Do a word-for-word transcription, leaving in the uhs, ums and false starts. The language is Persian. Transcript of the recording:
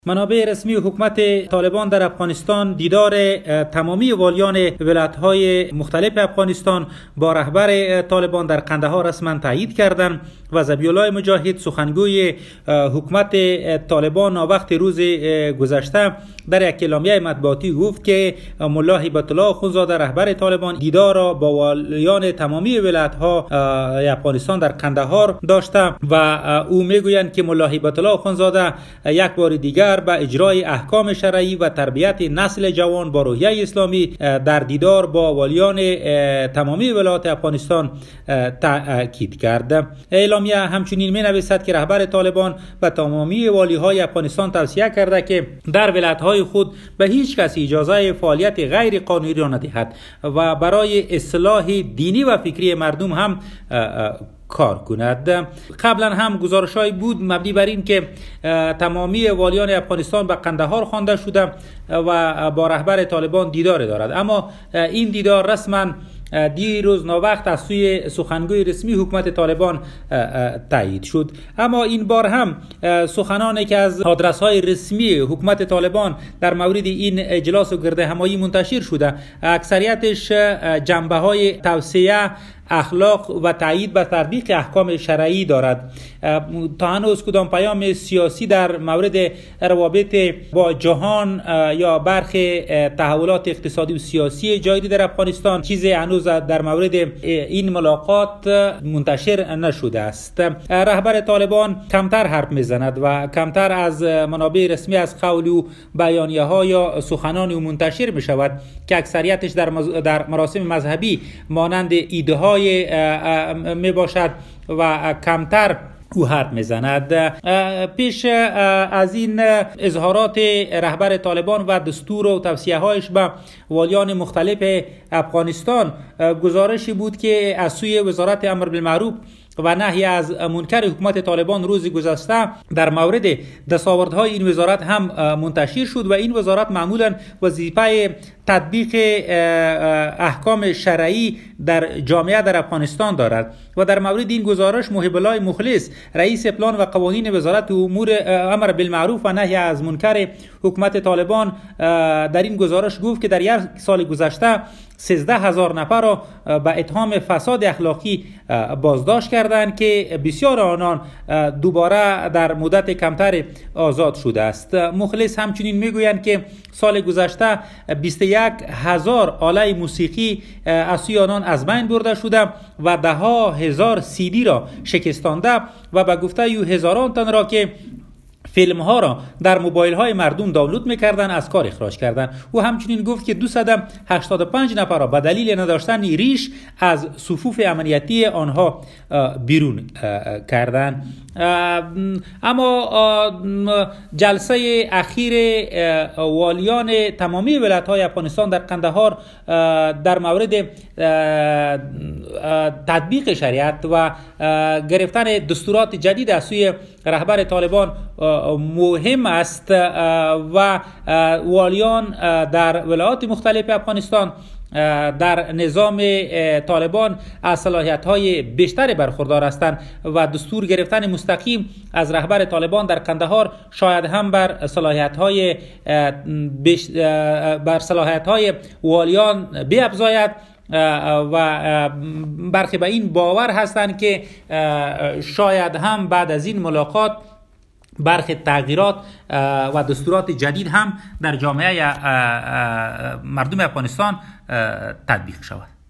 منابع رسمی حکومت طالبان در افغانستان دیدار تمامی والیان ولایت‌های مختلف افغانستان با رهبر طالبان در قندهار رسما تایید کردند و ذبیح الله مجاهد سخنگوی حکومت طالبان وقت روز گذشته در یک اعلامیه مطبوعاتی گفت که ملا هیبت الله اخوندزاده رهبر طالبان دیدار را با والیان تمامی ولایت‌ها افغانستان در قندهار داشته و او میگویند که ملا هیبت الله اخوندزاده یک بار دیگر به اجرای احکام شرعی و تربیت نسل جوان با روحیه اسلامی در دیدار با والیان تمامی ولایات افغانستان تاکید کرد. اعلامیه همچنین می‌نویسد که رهبر طالبان به تمامی والی‌های افغانستان توصیه کرده که در ولایت‌های خود به هیچ کس اجازه فعالیت غیر قانونی را ندهد و برای اصلاح دینی و فکری مردم هم کار کند. قبلا هم گزارش‌هایی بود مبنی بر این که تمامی والیان افغانستان به قندهار خوانده شده و با رهبر طالبان دیدار دارد، اما این دیدار رسما دیروز ناوقت از سوی سخنگوی رسمی حکومت طالبان تایید شد. اما این بار هم سخنانی که از آدرس‌های رسمی حکومت طالبان در مورد این اجلاس و گرد همایی منتشر شده اکثریتش جنبه‌های توصیه، اخلاق و تایید به تطبیق احکام شرعی دارد. تا هنوز کدام پیام سیاسی در مورد روابط با جهان یا برخی تحولات اقتصادی و سیاسی جاری در افغانستان چیزی هنوز در مورد این ملاقات منتشر نشده است. رهبر طالبان کمتر حرف میزند و کمتر از منابع رسمی از قول و بیانیه ها یا سخنانی منتشر می شود که اکثریتش در, مز... در مراسم مذهبی مانند ایده های می باشد و کمتر او حرف میزند. پیش از این اظهارات رهبر طالبان و دستور و توصیه هایش به والیان مختلف افغانستان گزارشی بود که از سوی وزارت امر بالمعروف و نهی از منکر حکومت طالبان روز گذشته در مورد دستاوردهای این وزارت هم منتشر شد و این وزارت معمولا وظیفه تطبیق احکام شرعی در جامعه در افغانستان دارد و در مورد این گزارش محب الله مخلص رئیس پلان و قوانین وزارت امور امر بالمعروف و نهی از منکر حکومت طالبان در این گزارش گفت که در یک سال گذشته سیزده هزار نفر را به اتهام فساد اخلاقی بازداشت کردند که بسیار آنان دوباره در مدت کمتر آزاد شده است. مخلص همچنین میگویند که سال گذشته بیست و یک هزار آله موسیقی از سوی آنان از بین برده شده و ده ها هزار سیدی را شکستانده و به گفته یو هزاران تن را که فیلم ها را در موبایل های مردم دانلود میکردن از کار اخراج کردن. او همچنین گفت که دویست و هشتاد و پنج نفر را به دلیل نداشتن ریش از صفوف امنیتی آنها بیرون کردن. اما جلسه اخیر والیان تمامی ولایت های افغانستان در قندهار در مورد تطبیق شریعت و گرفتن دستورات جدید از سوی رهبر طالبان مهم است و والیان در ولایات مختلف افغانستان در نظام طالبان از صلاحیت‌های بیشتری برخوردار هستند و دستور گرفتن مستقیم از رهبر طالبان در قندهار شاید هم بر صلاحیت‌های بیش... بر صلاحیت‌های والیان بیفزاید و برخی به این باور هستند که شاید هم بعد از این ملاقات برخی تغییرات و دستورات جدید هم در جامعه مردم افغانستان تطبیق شود.